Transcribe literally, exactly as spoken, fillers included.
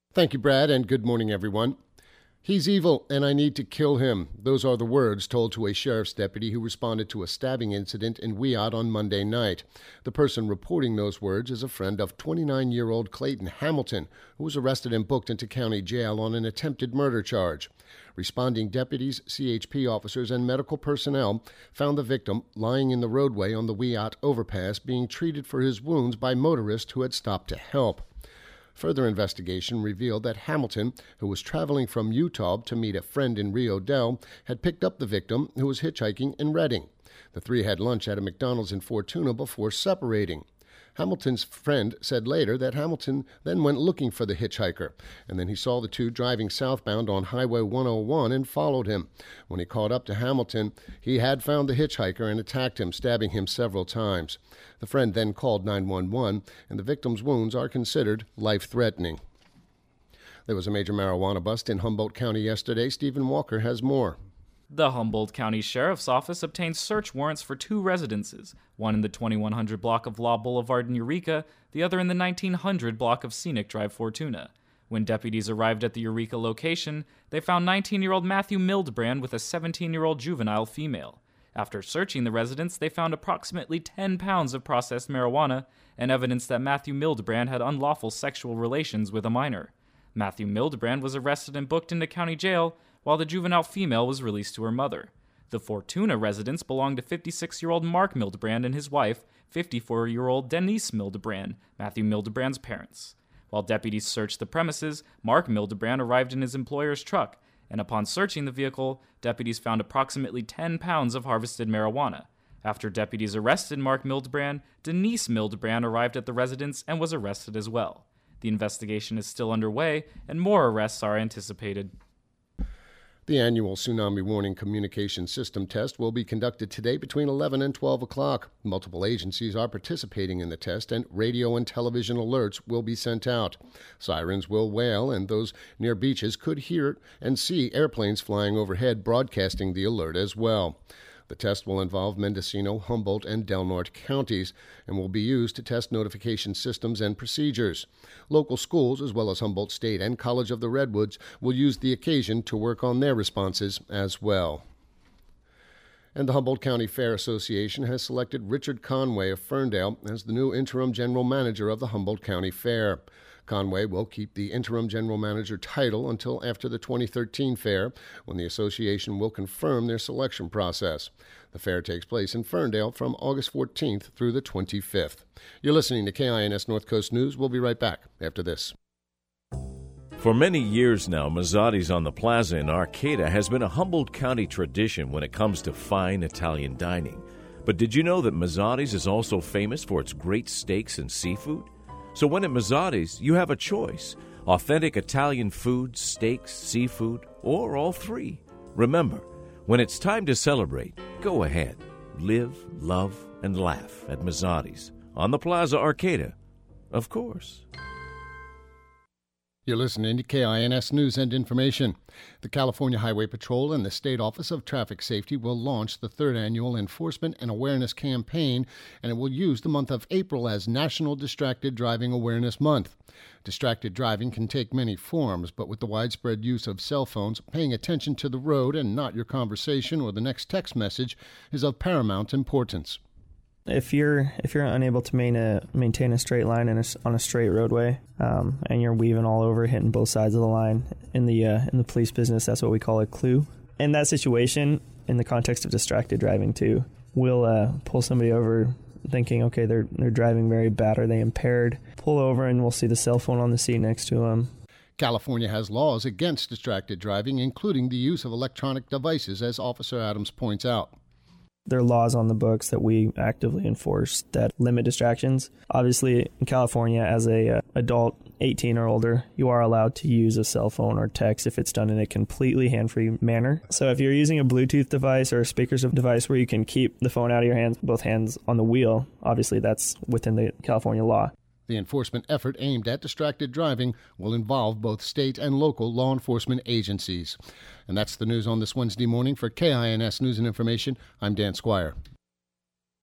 Thank you, Brad, and good morning, everyone. He's evil, and I need to kill him. Those are the words told to a sheriff's deputy who responded to a stabbing incident in Wyatt on Monday night. The person reporting those words is a friend of twenty-nine-year-old Clayton Hamilton, who was arrested and booked into county jail on an attempted murder charge. Responding deputies, C H P officers, and medical personnel found the victim lying in the roadway on the Wyatt overpass being treated for his wounds by motorists who had stopped to help. Further investigation revealed that Hamilton, who was traveling from Utah to meet a friend in Rio Dell, had picked up the victim, who was hitchhiking in Redding. The three had lunch at a McDonald's in Fortuna before separating. Hamilton's friend said later that Hamilton then went looking for the hitchhiker, and then he saw the two driving southbound on Highway one oh one and followed him. When he caught up to Hamilton, he had found the hitchhiker and attacked him, stabbing him several times. The friend then called nine one one, and the victim's wounds are considered life-threatening. There was a major marijuana bust in Humboldt County yesterday. Stephen Walker has more. The Humboldt County Sheriff's Office obtained search warrants for two residences, one in the twenty-one hundred block of Law Boulevard in Eureka, the other in the nineteen hundred block of Scenic Drive, Fortuna. When deputies arrived at the Eureka location, they found nineteen-year-old Matthew Mildbrand with a seventeen-year-old juvenile female. After searching the residence, they found approximately ten pounds of processed marijuana and evidence that Matthew Mildbrand had unlawful sexual relations with a minor. Matthew Mildbrand was arrested and booked into county jail, while the juvenile female was released to her mother. The Fortuna residence belonged to fifty-six-year-old Mark Mildbrand and his wife, fifty-four-year-old Denise Mildbrand, Matthew Mildbrand's parents. While deputies searched the premises, Mark Mildbrand arrived in his employer's truck, and upon searching the vehicle, deputies found approximately ten pounds of harvested marijuana. After deputies arrested Mark Mildbrand, Denise Mildbrand arrived at the residence and was arrested as well. The investigation is still underway, and more arrests are anticipated. The annual Tsunami Warning Communication System test will be conducted today between eleven and twelve o'clock. Multiple agencies are participating in the test, and radio and television alerts will be sent out. Sirens will wail, and those near beaches could hear and see airplanes flying overhead broadcasting the alert as well. The test will involve Mendocino, Humboldt, and Del Norte counties and will be used to test notification systems and procedures. Local schools, as well as Humboldt State and College of the Redwoods, will use the occasion to work on their responses as well. And the Humboldt County Fair Association has selected Richard Conway of Ferndale as the new interim general manager of the Humboldt County Fair. Conway will keep the interim general manager title until after the twenty thirteen fair, when the association will confirm their selection process. The fair takes place in Ferndale from August fourteenth through the twenty-fifth. You're listening to K I N S North Coast News. We'll be right back after this. For many years now, Mazzotti's on the Plaza in Arcata has been a Humboldt County tradition when it comes to fine Italian dining. But did you know that Mazzotti's is also famous for its great steaks and seafood? So when at Mazzotti's, you have a choice: authentic Italian food, steaks, seafood, or all three. Remember, when it's time to celebrate, go ahead. Live, love, and laugh at Mazzotti's on the Plaza Arcata, of course. You're listening to K I N S News and Information. The California Highway Patrol and the State Office of Traffic Safety will launch the third annual Enforcement and Awareness Campaign, and it will use the month of April as National Distracted Driving Awareness Month. Distracted driving can take many forms, but with the widespread use of cell phones, paying attention to the road and not your conversation or the next text message is of paramount importance. If you're if you're unable to main a, maintain a straight line in a, on a straight roadway, um, and you're weaving all over, hitting both sides of the line, in the uh, in the police business, that's what we call a clue. In that situation, in the context of distracted driving too, we'll uh, pull somebody over thinking, okay, they're they're driving very bad, are they impaired? Pull over and we'll see the cell phone on the seat next to them. California has laws against distracted driving, including the use of electronic devices, as Officer Adams points out. There are laws on the books that we actively enforce that limit distractions. Obviously, in California, as a uh, adult eighteen or older, you are allowed to use a cell phone or text if it's done in a completely hand-free manner. So if you're using a Bluetooth device or a speakers device where you can keep the phone out of your hands, both hands on the wheel, obviously that's within the California law. The enforcement effort aimed at distracted driving will involve both state and local law enforcement agencies. And that's the news on this Wednesday morning. For K I N S News and Information, I'm Dan Squire.